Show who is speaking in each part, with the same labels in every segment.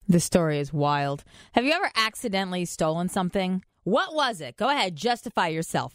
Speaker 1: This story is wild. Have you ever accidentally stolen something? What was it? Go ahead, justify yourself.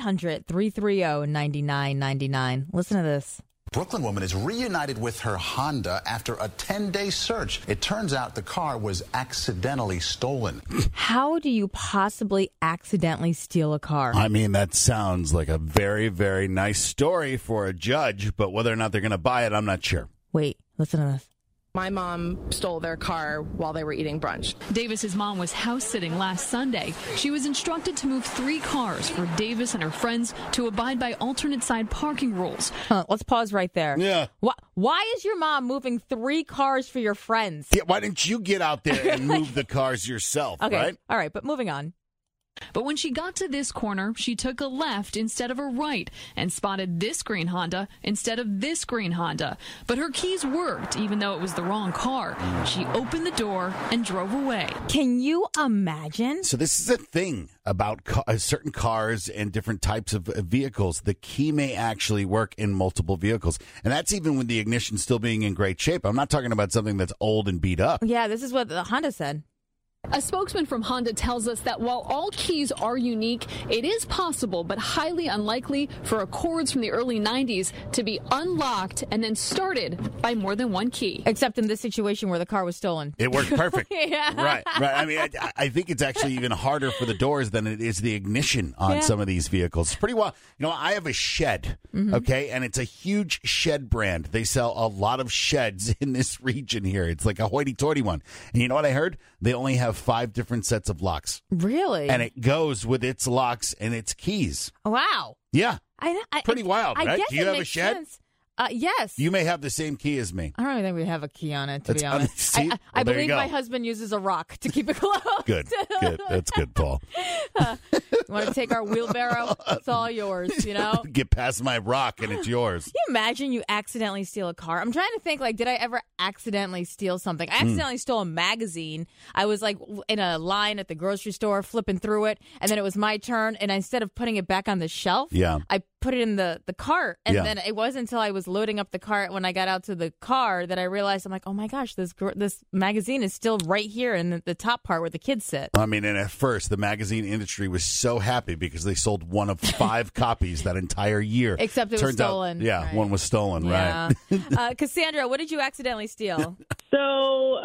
Speaker 1: 1-800-330-9999. Listen to this.
Speaker 2: Brooklyn woman is reunited with her Honda after a 10-day search. It turns out the car was accidentally stolen.
Speaker 1: How do you possibly accidentally steal a car?
Speaker 3: I mean, that sounds like a very, very nice story for a judge, but whether or not they're going to buy it, I'm not sure.
Speaker 1: Wait, listen to this.
Speaker 4: My mom stole their car while they were eating brunch.
Speaker 5: Davis's mom was house sitting last Sunday. She was instructed to move 3 cars for Davis and her friends to abide by alternate side parking rules.
Speaker 1: Let's pause right there.
Speaker 3: Yeah.
Speaker 1: Why is your mom moving 3 cars for your friends?
Speaker 3: Yeah, why didn't you get out there and move the cars yourself,
Speaker 1: Okay,
Speaker 3: right?
Speaker 1: all right, but moving on.
Speaker 5: But when she got to this corner, she took a left instead of a right and spotted this green Honda instead of this green Honda. But her keys worked, even though it was the wrong car. She opened the door and drove away.
Speaker 1: Can you imagine?
Speaker 3: So this is a thing about certain cars and different types of vehicles. The key may actually work in multiple vehicles. And that's even with the ignition still being in great shape. I'm not talking about something that's old and beat up.
Speaker 1: Yeah, this is what the Honda said.
Speaker 5: A spokesman from Honda tells us that while all keys are unique, it is possible but highly unlikely for Accords from the early 90s to be unlocked and then started by more than one key.
Speaker 1: Except in this situation where the car was stolen.
Speaker 3: It worked perfect.
Speaker 1: Yeah.
Speaker 3: Right. I mean, I think it's actually even harder for the doors than it is the ignition on some of these vehicles. It's pretty wild. You know, I have a shed, okay, and it's a huge shed brand. They sell a lot of sheds in this region here. It's like a hoity-toity one. And you know what I heard? They only have 5 different sets of locks.
Speaker 1: Really?
Speaker 3: And it goes with its locks and its keys.
Speaker 1: Wow.
Speaker 3: Yeah.
Speaker 1: Pretty
Speaker 3: wild, right?
Speaker 1: Guess
Speaker 3: Do you
Speaker 1: it
Speaker 3: have a
Speaker 1: makes
Speaker 3: shed?
Speaker 1: sense. Yes.
Speaker 3: You may have the same key as me.
Speaker 1: I don't even think we have a key on it, to be
Speaker 3: That's-
Speaker 1: honest.
Speaker 3: see?
Speaker 1: I
Speaker 3: Well, there you
Speaker 1: believe my
Speaker 3: go.
Speaker 1: husband uses a rock to keep it closed.
Speaker 3: Good. That's good, Paul.
Speaker 1: You want to take our wheelbarrow? It's all yours, you know?
Speaker 3: Get past my rock and it's yours.
Speaker 1: Can you imagine you accidentally steal a car? I'm trying to think, like, did I ever accidentally steal something? I accidentally stole a magazine. I was, like, in a line at the grocery store, flipping through it, and then it was my turn, and instead of putting it back on the shelf, I put it in the cart, and then it wasn't until I was loading up the cart when I got out to the car that I realized, I'm like, oh my gosh, this magazine is still right here in the top part where the kids sit.
Speaker 3: I mean, and at first, the magazine industry was so happy because they sold one of 5 copies that entire year.
Speaker 1: Except it was stolen.
Speaker 3: Right. One was stolen,
Speaker 1: Yeah.
Speaker 3: right?
Speaker 1: Cassandra, what did you accidentally steal?
Speaker 6: So,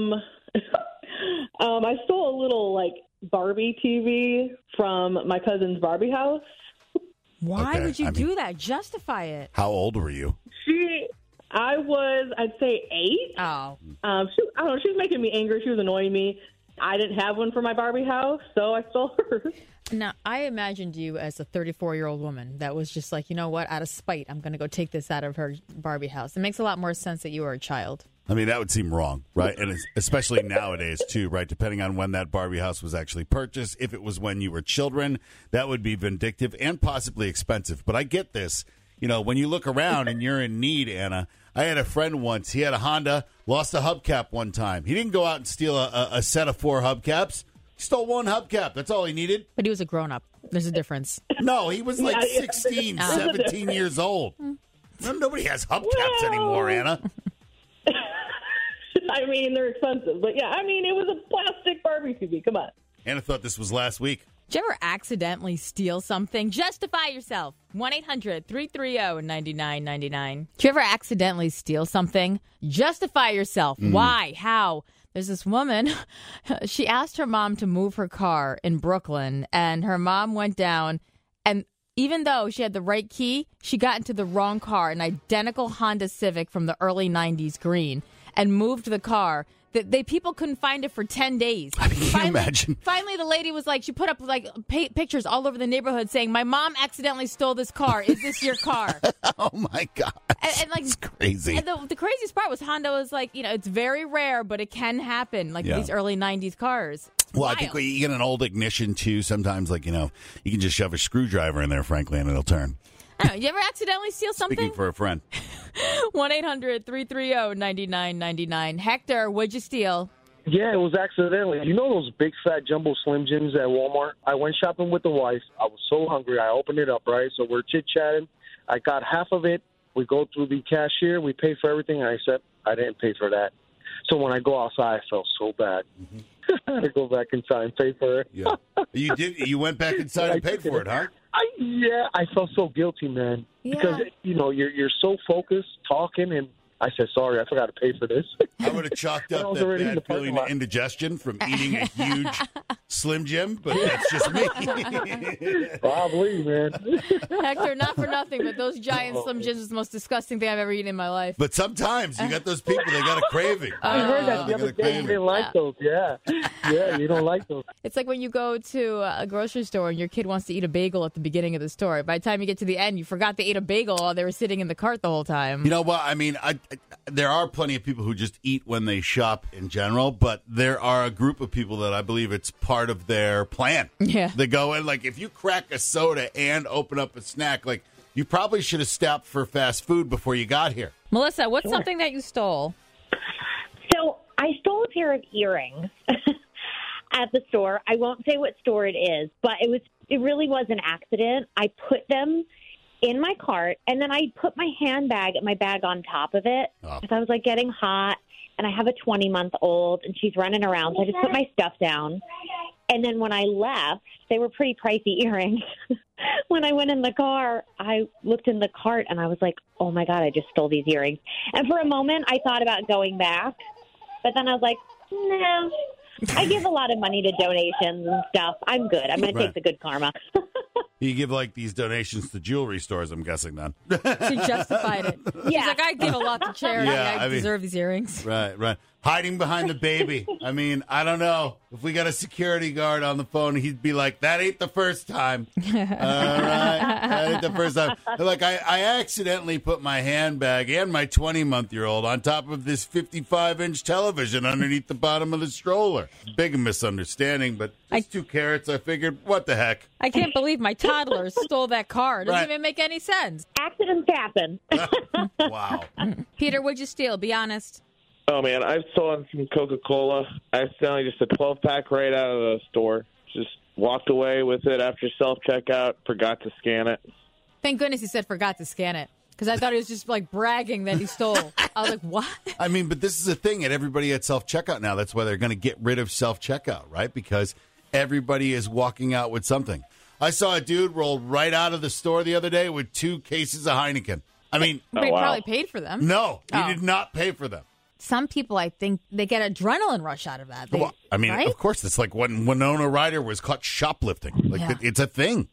Speaker 6: I stole a little, like, Barbie TV from my cousin's Barbie house.
Speaker 1: Why
Speaker 3: Okay,
Speaker 1: would you do that? Justify it.
Speaker 3: How old were you?
Speaker 6: I was, I'd say 8.
Speaker 1: Oh.
Speaker 6: I don't know, she was making me angry. She was annoying me. I didn't have one for my Barbie house, so I stole hers.
Speaker 1: Now, I imagined you as a 34-year-old woman that was just like, you know what, out of spite, I'm going to go take this out of her Barbie house. It makes a lot more sense that you were a child.
Speaker 3: I mean, that would seem wrong, right? And especially nowadays, too, right? Depending on when that Barbie house was actually purchased. If it was when you were children, that would be vindictive and possibly expensive. But I get this. You know, when you look around and you're in need, Anna, I had a friend once. He had a Honda, lost a hubcap one time. He didn't go out and steal a set of 4 hubcaps. He stole 1 hubcap. That's all he needed.
Speaker 1: But he was a grown-up. There's a difference.
Speaker 3: No, he was like 16, 17 years old. Nobody has hubcaps anymore, Anna.
Speaker 6: I mean, they're expensive. But, yeah, I mean, it was a plastic Barbie TV. Come on.
Speaker 3: Anna thought this was last week.
Speaker 1: Did you ever accidentally steal something? Justify yourself. 1-800-330-9999. Did you ever accidentally steal something? Justify yourself. Why? How? There's this woman. She asked her mom to move her car in Brooklyn, and her mom went down, and even though she had the right key, she got into the wrong car, an identical Honda Civic from the early 90s green, and moved the car. People couldn't find it for 10 days.
Speaker 3: I mean, can you imagine?
Speaker 1: Finally, the lady was like, she put up like pictures all over the neighborhood saying, my mom accidentally stole this car. Is this your car?
Speaker 3: Oh, my God.
Speaker 1: And like,
Speaker 3: it's crazy.
Speaker 1: And the craziest part was Honda was like, you know, it's very rare, but it can happen. Like these early 90s cars.
Speaker 3: Well, I think when you get an old ignition, too, sometimes, like, you know, you can just shove a screwdriver in there, frankly, and it'll turn.
Speaker 1: I don't know. You ever accidentally steal something?
Speaker 3: Speaking for a friend.
Speaker 1: 1-800-330-9999. Hector, what'd you steal?
Speaker 7: Yeah, it was accidentally. You know those big fat jumbo Slim Jims at Walmart? I went shopping with the wife. I was so hungry. I opened it up, right? So we're chit-chatting. I got half of it. We go through the cashier. We pay for everything. I said, I didn't pay for that. So when I go outside, I felt so bad. I had to go back inside and pay for it.
Speaker 3: Yeah. You did. You went back inside and paid for it, huh?
Speaker 7: I felt so guilty, man.
Speaker 1: Yeah.
Speaker 7: Because, you're so focused, talking, and I said, sorry, I forgot to pay for this.
Speaker 3: I would have chalked up that bad feeling of indigestion from eating a huge Slim Jim, but that's just me.
Speaker 7: Probably, man.
Speaker 1: Hector, not for nothing, but those giant Slim Jims is the most disgusting thing I've ever eaten in my life.
Speaker 3: But sometimes you got those people, they got a craving.
Speaker 7: I heard that the other day. You didn't like those. Yeah, you don't like those.
Speaker 1: It's like when you go to a grocery store and your kid wants to eat a bagel at the beginning of the store. By the time you get to the end, you forgot they ate a bagel while they were sitting in the cart the whole time.
Speaker 3: You know what? I mean, there are plenty of people who just eat when they shop in general, but there are a group of people that I believe it's part of their plan.
Speaker 1: Yeah.
Speaker 3: They go in, like, if you crack a soda and open up a snack, like, you probably should have stopped for fast food before you got here.
Speaker 1: Melissa, what's something that you stole?
Speaker 8: So I stole a pair of earrings at the store. I won't say what store it is, but it really was an accident. I put them in my cart, and then I put my my bag on top of it because I was like getting hot, and I have a 20-month-old, and she's running around. So I just put my stuff down, and then when I left, they were pretty pricey earrings. When I went in the car, I looked in the cart, and I was like, "Oh my God, I just stole these earrings!" And for a moment, I thought about going back, but then I was like, "No." I give a lot of money to donations and stuff. I'm good. I'm going to take the good karma.
Speaker 3: You give, like, these donations to jewelry stores, I'm guessing, then.
Speaker 1: She justified it. She's like, I give a lot to charity.
Speaker 3: Yeah,
Speaker 1: I deserve these earrings.
Speaker 3: Right. Hiding behind the baby. I mean, I don't know. If we got a security guard on the phone, he'd be like, that ain't the first time. All right. That ain't the first time. Like, I accidentally put my handbag and my 20-month-old on top of this 55-inch television underneath the bottom of the stroller. Big misunderstanding, but just 2 carrots. I figured, what the heck?
Speaker 1: I can't believe my toddler stole that car. It doesn't
Speaker 3: Right.
Speaker 1: even make any sense.
Speaker 8: Accidents happen.
Speaker 3: Wow.
Speaker 1: Peter, what'd you steal? Be honest.
Speaker 9: Oh, man, I've stolen some Coca-Cola. I accidentally just a 12-pack right out of the store. Just walked away with it after self-checkout, forgot to scan it.
Speaker 1: Thank goodness he said forgot to scan it, because I thought he was just, like, bragging that he stole. I was like, what?
Speaker 3: I mean, but this is a thing at everybody at self-checkout now. That's why they're going to get rid of self-checkout, right? Because everybody is walking out with something. I saw a dude roll right out of the store the other day with 2 cases of Heineken. I mean,
Speaker 1: But he probably paid for them.
Speaker 3: no, he
Speaker 1: Oh.
Speaker 3: did not pay for them.
Speaker 1: Some people, I think, they get adrenaline rush out of that.
Speaker 3: Well, I mean,
Speaker 1: right?
Speaker 3: of course, it's like when Winona Ryder was caught shoplifting. Like,
Speaker 1: Yeah.
Speaker 3: it's a thing.